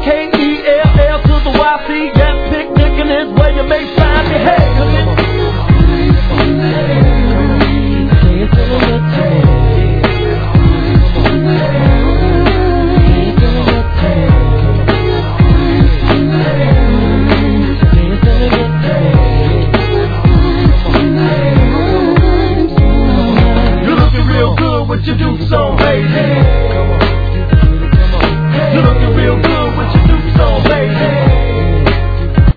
R-K-E-L-L to the Y-C. Yes, picnicking is where you may find me. Hey, you looking real good with your dukes on, baby.